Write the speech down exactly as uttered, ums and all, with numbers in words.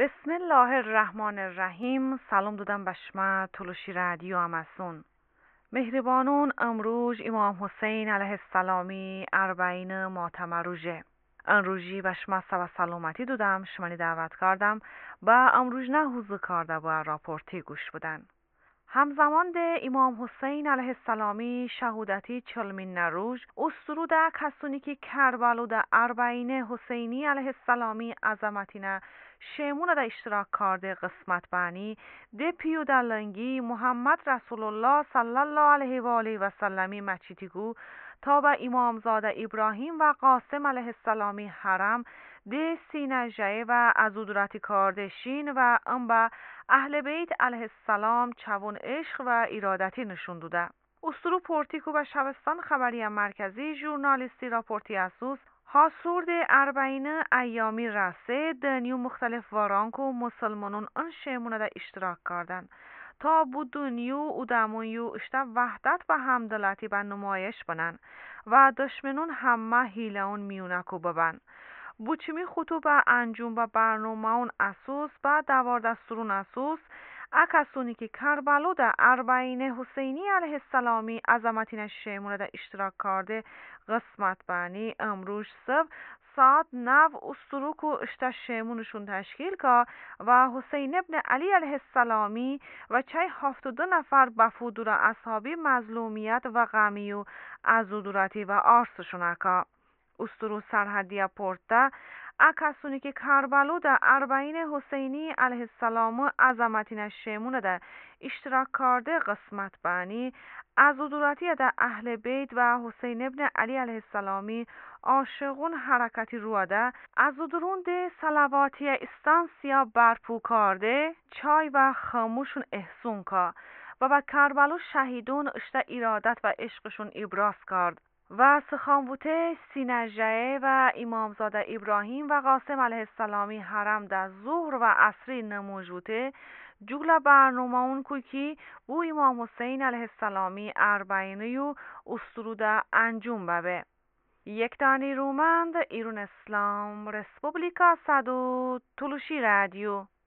بسم الله الرحمن الرحیم. سلام دادم به شما تلوشی رادیو اماسون. مهربانون امروز امام حسین علیه السلامی اربعین ماتم روژه امروزی به شما سوا سلامتی دادم. شمانی دعوت کردم با امروز نه حوزه کرده با راپورتی گوش بودن. همزمان ده امام حسین علیه السلامی شهودتی چلمین نروژ استرو ده کسونی که کربلو ده اربعین حسینی علیه السلامی عظمتینه شیمون ده اشتراک کرده قسمت بانی ده پیو ده لنگی محمد رسول الله صلی الله علیه و آله و سلمی مچیتیگو تا به امامزاده ابراهیم و قاسم علیه السلامی حرم ده سینجه و ازودراتی کاردشین و ام به اهل بیت علیه السلام چون عشق و ارادتی نشون داده. استرو پورتیکو و شبستان خبری مرکزی ژورنالیستی راپورتی اسوس حاصور ده اربعین ایامی رسه دنیو مختلف وارانکو مسلمانون ان شیمونه ده اشتراک کردن تا بو دنیو و دمونیو اشتا وحدت و همدلتی به نمایش بنن و دشمنون همه هیلهون میونکو ببن. بوچمی خطوب انجام و برنامه اون اساس و دوار دستورون اساس اکسونی که کربلو ده اربعین حسینی علیه السلامی عظمتین شیمونه ده اشتراک کرده قسمت بانی امروز صبح ساعت نو استروک و اشتا شیمونشون تشکیل که و حسین ابن علی علیه السلامی و چای هفت دو نفر بفودور اصحابی مظلومیت و غمی و ازودورتی و آرسشون اکا استرو سرحدی پورتا اکسونی که کربلو ده اربعین حسینی علیه السلام عظمتین شیمونه ده اشتراک کرده قسمت بانی ازودورتی ده اهل بیت و حسین ابن علی علیه السلامی عاشقون حرکتی روده ازودرون ده صلواتی استانسیا برپو کرده چای و خاموشون احسون که و با کربلو شهیدون اشته ارادت و عشقشون ابراز کرد و سخانبوته سینجه و امامزاده ابراهیم و قاسم علیه السلامی حرم در ظهر و عصری نموجوده جگل برنامه اون کوکی بو امام حسین علیه السلامی اربعینیو استروده انجام ببه. یک دانی رومند ایرون اسلام رسپوبلیکا صدو تلوشی رادیو